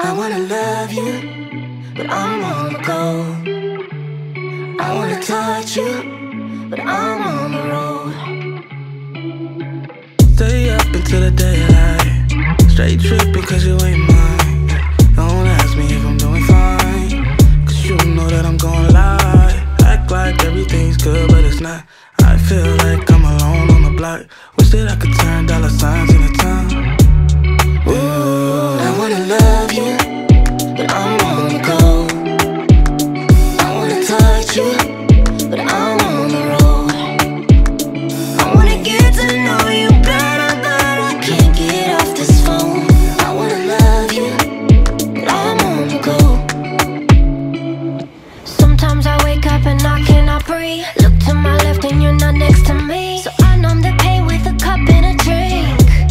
I wanna love you, but I'm on the go. I wanna touch you, but I'm on the road. Stay up until the daylight, straight tripping cause you ain't mine. Don't ask me if I'm doing fine, cause you know that I'm gon' lie. Act like everything's good, but it's not. I feel like I'm alone on the block. Wish that I could turn dollar signs into time. Ooh, I wanna love you, but I'm on the go. I wanna touch you, but I'm on the road. I wanna get to know you better, but I can't get off this phone. I wanna love you, but I'm on the go. Sometimes I wake up and I cannot breathe. Look to my left and you're not next to me, so I numb the pain with a cup and a drink.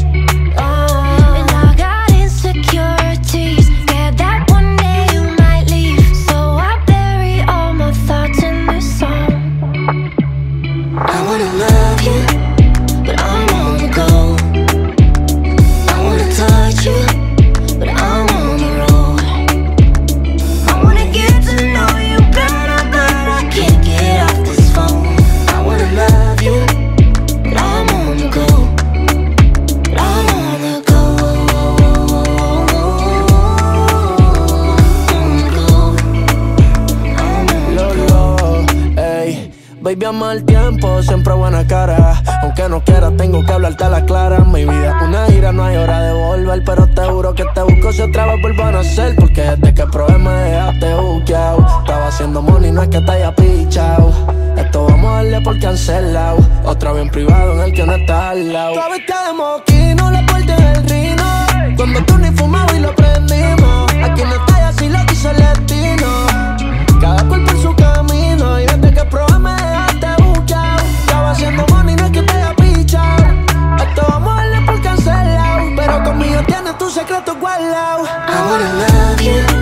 Baby, ama el tiempo, siempre buena cara. Aunque no quiera, tengo que hablarte a la clara. Mi vida es una gira, no hay hora de volver. Pero te juro que te busco si otra vez vuelvo a nacer. Porque desde que probé me dejaste buqueado. Estaba haciendo money, no es que te haya pichado. Esto vamos a darle por cancelado. Otra vez en privado en el que no está al lado. Tu vestida de moquino, la puerta del rino. Cuando tú ni fumabas y lo prendimos. Aquí no está y así lo quiso el destino. Cada cual por su camino. Y desde que probé me dejaste buqueado. Estaba haciendo money, no es que te haya pichado. Esto vamos a darle por cancelado. Pero conmigo tienes tus secretos guardados. I wanna love you,